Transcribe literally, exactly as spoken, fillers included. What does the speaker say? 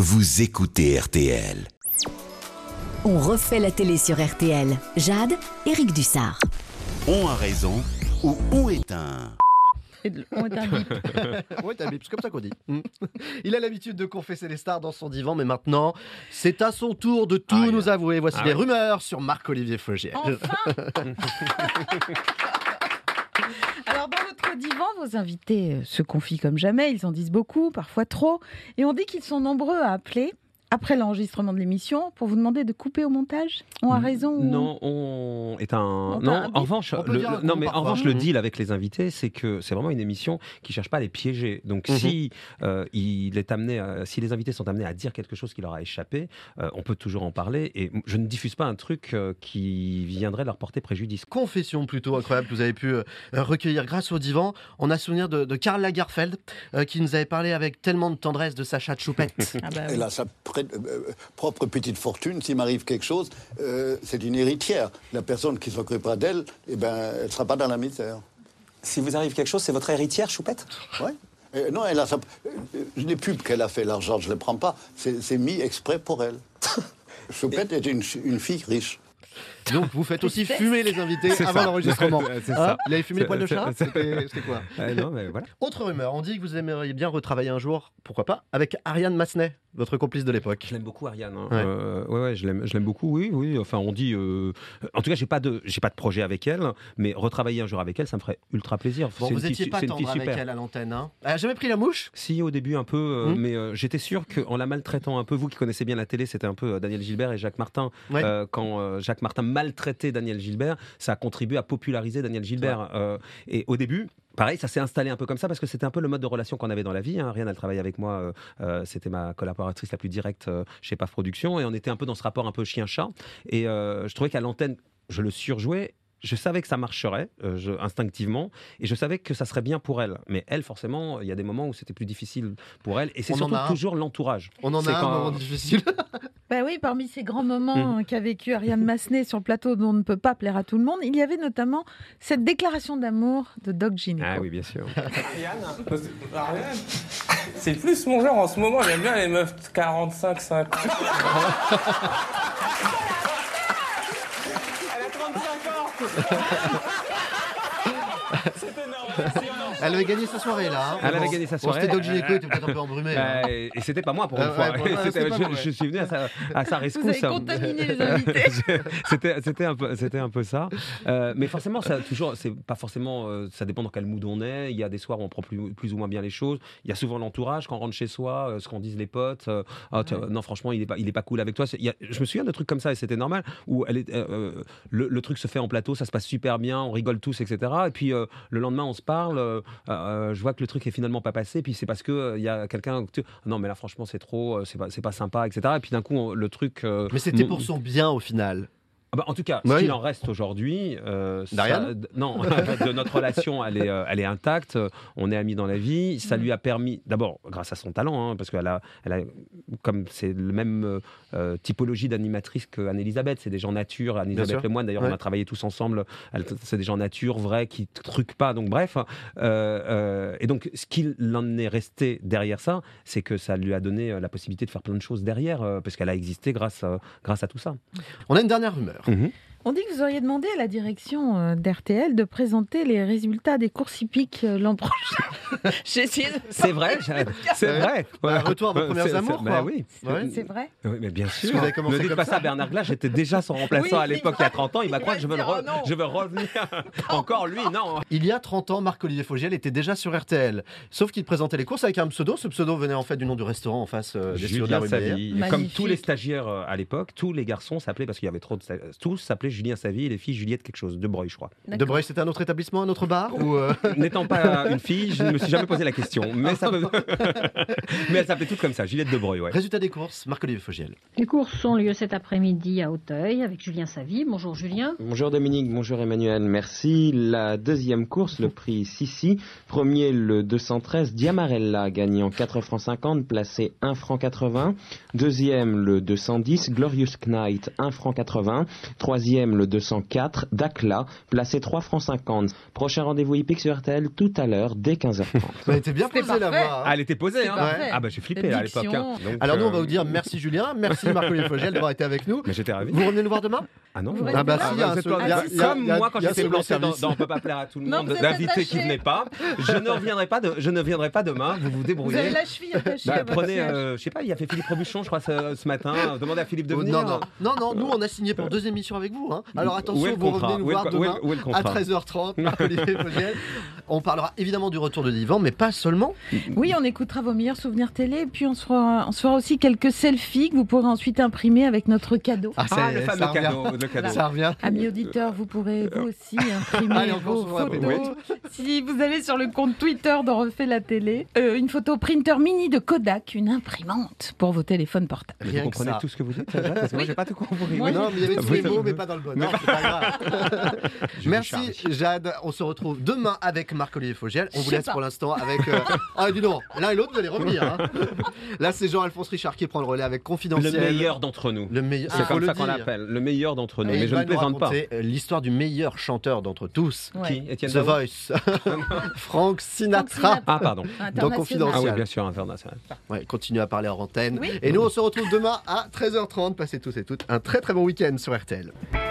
vous écoutez R T L. On refait la télé sur R T L. Jade, Éric Dussard. On a raison ou on est un... On est un bip. On est un bip, c'est comme ça qu'on dit. Il a l'habitude de confesser les stars dans son divan, mais maintenant, c'est à son tour de tout ah, nous avouer. Voici ah, les ouais. rumeurs sur Marc-Olivier Fogiel. Enfin Alors, dans votre divan, vos invités se confient comme jamais. Ils en disent beaucoup, parfois trop. Et on dit qu'ils sont nombreux à appeler après l'enregistrement de l'émission pour vous demander de couper au montage. On a raison ou... Non, on est un. On non, un en revanche, le, le, non, mais en revanche, mmh. le deal avec les invités, c'est que c'est vraiment une émission qui cherche pas à les piéger. Donc, mmh. si euh, il est amené, à, si les invités sont amenés à dire quelque chose qui leur a échappé, euh, on peut toujours en parler. Et je ne diffuse pas un truc euh, qui viendrait leur porter préjudice. Confession plutôt incroyable que vous avez pu euh, recueillir grâce au divan. On a souvenir de, de Karl Lagerfeld euh, qui nous avait parlé avec tellement de tendresse de sa chatte Choupette. Ah bah oui. Elle a sa pré- euh, propre petite fortune. S'il m'arrive quelque chose, euh, c'est une héritière. La personne qui s'occupera d'elle, eh ben, elle ne sera pas dans la misère. Si vous arrive quelque chose, c'est votre héritière, Choupette ? Oui. Euh, non, elle a sa... les pubs qu'elle a fait, l'argent, je ne les prends pas. C'est, c'est mis exprès pour elle. Choupette est une, une fille riche. Donc vous faites aussi fumer les invités c'est avant ça. l'enregistrement. C'est hein ça. Il avait fumé les poils de chat. C'était, c'était quoi euh, non, mais voilà. Autre rumeur, on dit que vous aimeriez bien retravailler un jour, pourquoi pas, avec Ariane Massenet, votre complice de l'époque. Je l'aime beaucoup, Ariane. Hein. Ouais. Euh, ouais, ouais, je l'aime, je l'aime beaucoup. Oui, oui. Enfin, on dit. Euh... En tout cas, j'ai pas de, j'ai pas de projet avec elle, mais retravailler un jour avec elle, ça me ferait ultra plaisir. Bon, c'est vous n'étiez pas tendre avec elle à l'antenne, hein. Elle a jamais pris la mouche ? Si, au début un peu, euh, mmh. mais euh, j'étais sûr qu'en la maltraitant un peu, vous qui connaissez bien la télé, c'était un peu euh, Daniel Gilbert et Jacques Martin. Ouais. Euh, quand euh, Jacques Martin maltraitait Daniel Gilbert, ça a contribué à populariser Daniel Gilbert. Ouais. Euh, et au début. Pareil, ça s'est installé un peu comme ça parce que c'était un peu le mode de relation qu'on avait dans la vie. Hein. Ariane, elle travaillait avec moi, euh, euh, c'était ma collaboratrice la plus directe euh, chez P A F Productions et on était un peu dans ce rapport un peu chien-chat. Et euh, je trouvais qu'à l'antenne, je le surjouais. Je savais que ça marcherait euh, je, instinctivement et je savais que ça serait bien pour elle. Mais elle, forcément, il y a des moments où c'était plus difficile pour elle et c'est on surtout toujours l'entourage. On en c'est a quand... un moment difficile. Ben oui, parmi ces grands moments mmh. qu'a vécu Ariane Massenet sur le plateau dont on ne peut pas plaire à tout le monde, il y avait notamment cette déclaration d'amour de Doc Gynéco. Ah oui, bien sûr. Ariane, Ariane, c'est plus mon genre en ce moment, j'aime bien les meufs quarante-cinq cinquante. Elle a trente-cinq ans. C'est énorme. Elle avait gagné sa soirée là. Hein. Elle avait gagné sa soirée. Bon, c'était Doc Gynéco, il était peut-être un peu embrumé. Euh, hein. Et c'était pas moi pour une euh, fois. Ouais, bon, c'était, pas je, moi, ouais. je suis venu à sa, à sa rescousse. Vous avez contaminé les invités. c'était, c'était, un peu, c'était un peu ça. Euh, mais forcément, ça, toujours, c'est pas forcément. Euh, ça dépend dans quel mood on est. Il y a des soirs où on prend plus, plus ou moins bien les choses. Il y a souvent l'entourage quand on rentre chez soi, euh, ce qu'on disent les potes. Euh, oh, ouais. Non, franchement, il est pas, il est pas cool avec toi. Il y a, je me souviens de trucs comme ça et c'était normal où elle est, euh, le, le truc se fait en plateau, ça se passe super bien, on rigole tous, et cetera. Et puis euh, le lendemain, on se parle. Euh, euh, je vois que le truc est finalement pas passé, puis c'est parce que il euh, y a quelqu'un. Non, mais là, franchement, c'est trop, c'est pas, c'est pas sympa, et cetera. Et puis d'un coup, on, le truc. Euh, mais c'était pour son bien au final. Ah bah, en tout cas, oui. ce qu'il en reste aujourd'hui, euh, ça, non, de notre relation, elle est, euh, elle est intacte. On est amis dans la vie. Ça mmh. lui a permis, d'abord, grâce à son talent, hein, parce qu'elle a, elle a, comme c'est le même euh, typologie d'animatrice qu'Anne-Elisabeth, c'est des gens nature. Anne-Elisabeth Lemoine, d'ailleurs, ouais. on a travaillé tous ensemble. Elle, c'est des gens nature, vrais, qui truquent pas. Donc bref, euh, euh, et donc ce qu'il en est resté derrière ça, c'est que ça lui a donné la possibilité de faire plein de choses derrière, euh, parce qu'elle a existé grâce, euh, grâe à tout ça. On a une dernière rumeur. Mmh. On dit que vous auriez demandé à la direction d'R T L de présenter les résultats des courses hippiques l'an prochain. J'ai essayé de... C'est vrai, c'est vrai. Ouais, retour à vos premières c'est, amours, c'est, quoi. Bah oui. Ouais. C'est vrai. Oui, mais bien sûr. Vous avez commencé ne dites comme pas ça. ça, Bernard Glass, j'étais déjà son remplaçant oui, à l'époque, il y a trente ans. Il, il m'a cru que je veux, dire, re... oh je veux revenir. Encore lui, non. Il y a trente ans, Marc-Olivier Fogiel était déjà sur R T L. Sauf qu'il présentait les courses avec un pseudo. Ce pseudo venait en fait du nom du restaurant en face euh, des studios de la rue Meyer. Comme tous les stagiaires à l'époque, tous les garçons s'appelaient, parce qu'il y avait trop de sta... tous s'appelaient Julien Savy et les filles Juliette quelque chose, de Breuil, je crois. D'accord. De Breuil, c'était un autre établissement, un autre bar ou euh... N'étant pas une fille, je ne me suis jamais posé la question. Mais, ça me... mais elles s'appelaient toutes comme ça, Juliette de Breuil, ouais. Résultat des courses, Marc-Olivier Fogiel. Les courses ont lieu cet après-midi à Auteuil avec Julien Savy. Bonjour Julien. Bonjour Dominique, bonjour Emmanuel, merci. La deuxième course, le prix Sissi. Premier, le deux cent treize Diamarella, gagnant quatre francs cinquante, placé un franc quatre-vingts. Deuxième, le deux cent dix Glorious Knight, un franc quatre-vingts. Troisième, quatrième, le deux cent quatre, Dakhla, placé trois francs cinquante. Prochain rendez-vous hippique sur R T L tout à l'heure, dès quinze heures trente. Elle était bien posée la voix. Hein. Ah, elle était posée, hein. Parfait. Ah bah j'ai flippé à l'époque. Hein. Donc, Alors nous, on va euh, vous dire merci Julien, merci Marc-Olivier Fogel d'avoir été avec nous. Mais j'étais ravi. Vous revenez nous voir demain? Ah non. Vous Ah bah restez si, il là y a un Vous êtes seul- pas- il y a- il y a- Comme il y a- moi quand il y a j'étais second planté dans, service. dans On peut pas plaire à tout le Non, monde vous êtes d'invités qui attaché. venaient pas, je ne reviendrai pas de, je ne viendrai pas demain, vous vous Vous débrouillez. avez la cheville attachée Bah, à votre prenez, siège. euh, je sais pas, il y a fait Philippe Robuchon, je crois, ce, ce matin. Demandez à Philippe de Oh, venir. non, non, non, non, nous on a signé pour deux émissions avec vous. Hein. Alors Où attention, est le vous contrat revenez nous Où est le voir co- où est le- demain où est le à contrat treize heures trente, Marc-Olivier Fogel. On parlera évidemment du retour de Divan, mais pas seulement. Oui, on écoutera vos meilleurs souvenirs télé et puis on se fera, on se fera aussi quelques selfies que vous pourrez ensuite imprimer avec notre cadeau. Ah, Ah, le ça fameux revient. cadeau. Le cadeau. Ça revient. Amis auditeurs, vous pourrez vous aussi imprimer Allez, on vos commence sur la photos. Si vous allez sur le compte Twitter de Refait la télé, euh, une photo printer mini de Kodak, une imprimante pour vos téléphones portables. Mais Rien vous que comprenez ça. tout ce que vous dites, Jacques Parce que moi, j'ai pas tout compris. Moi, Oui. Non, mais il y avait tous Oui, les mots, ça- mais pas dans le bon. Non, c'est pas grave. Je Merci vous charge. Jade. On se retrouve demain avec Marc-Olivier Fogel. On Je vous sais laisse pas. pour l'instant avec. Euh... Ah, dis donc, l'un et l'autre, vous allez revenir. Hein. Là, c'est Jean-Alphonse Richard qui prend le relais avec Le Confidentiel. meilleur d'entre nous. Le meilleur. C'est faut comme le ça qu'on dire. l'appelle. Le meilleur d'entre nous. Et Mais il je va ne nous plaisante pas. raconter, euh, l'histoire du meilleur chanteur d'entre tous. Ouais. Qui Étienne The Dao Voice. Frank Sinatra. Sinatra. Ah, pardon. International. Confidentiel. Ah oui, bien sûr, international. Ouais, continue à parler en antenne. Oui. Et nous, on se retrouve demain à treize heures trente. Passez tous et toutes un très très bon week-end sur R T L.